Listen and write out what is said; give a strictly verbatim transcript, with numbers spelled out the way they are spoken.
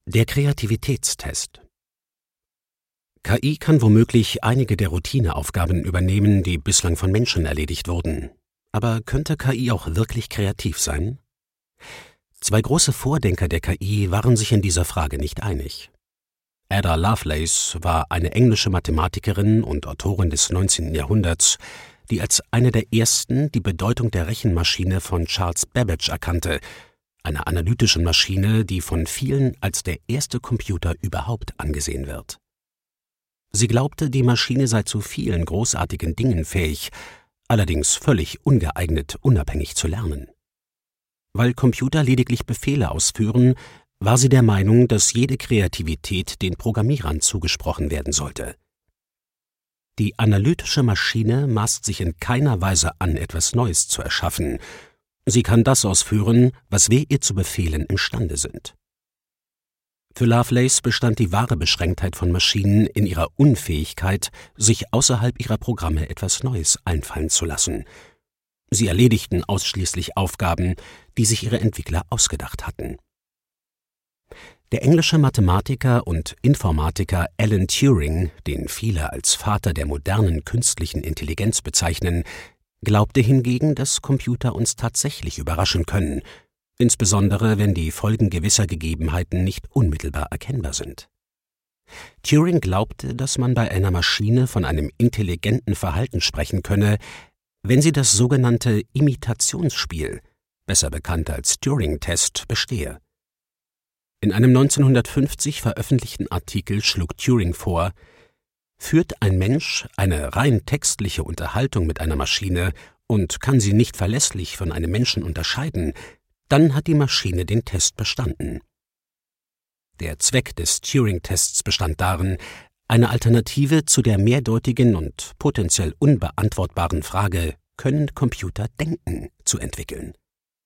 Der Kreativitätstest. K I kann womöglich einige der Routineaufgaben übernehmen, die bislang von Menschen erledigt wurden. Aber könnte K I auch wirklich kreativ sein? Zwei große Vordenker der K I waren sich in dieser Frage nicht einig. Ada Lovelace war eine englische Mathematikerin und Autorin des neunzehnten Jahrhunderts, die als eine der ersten die Bedeutung der Rechenmaschine von Charles Babbage erkannte, einer analytischen Maschine, die von vielen als der erste Computer überhaupt angesehen wird. Sie glaubte, die Maschine sei zu vielen großartigen Dingen fähig, allerdings völlig ungeeignet, unabhängig zu lernen. Weil Computer lediglich Befehle ausführen, war sie der Meinung, dass jede Kreativität den Programmierern zugesprochen werden sollte. Die analytische Maschine maßt sich in keiner Weise an, etwas Neues zu erschaffen. Sie kann das ausführen, was wir ihr zu befehlen imstande sind. Für Lovelace bestand die wahre Beschränktheit von Maschinen in ihrer Unfähigkeit, sich außerhalb ihrer Programme etwas Neues einfallen zu lassen. Sie erledigten ausschließlich Aufgaben, die sich ihre Entwickler ausgedacht hatten. Der englische Mathematiker und Informatiker Alan Turing, den viele als Vater der modernen künstlichen Intelligenz bezeichnen, glaubte hingegen, dass Computer uns tatsächlich überraschen können, insbesondere wenn die Folgen gewisser Gegebenheiten nicht unmittelbar erkennbar sind. Turing glaubte, dass man bei einer Maschine von einem intelligenten Verhalten sprechen könne, wenn sie das sogenannte Imitationsspiel, besser bekannt als Turing-Test, bestehe. In einem neunzehnhundertfünfzig veröffentlichten Artikel schlug Turing vor: Führt ein Mensch eine rein textliche Unterhaltung mit einer Maschine und kann sie nicht verlässlich von einem Menschen unterscheiden, dann hat die Maschine den Test bestanden. Der Zweck des Turing-Tests bestand darin, eine Alternative zu der mehrdeutigen und potenziell unbeantwortbaren Frage »Können Computer denken?« zu entwickeln.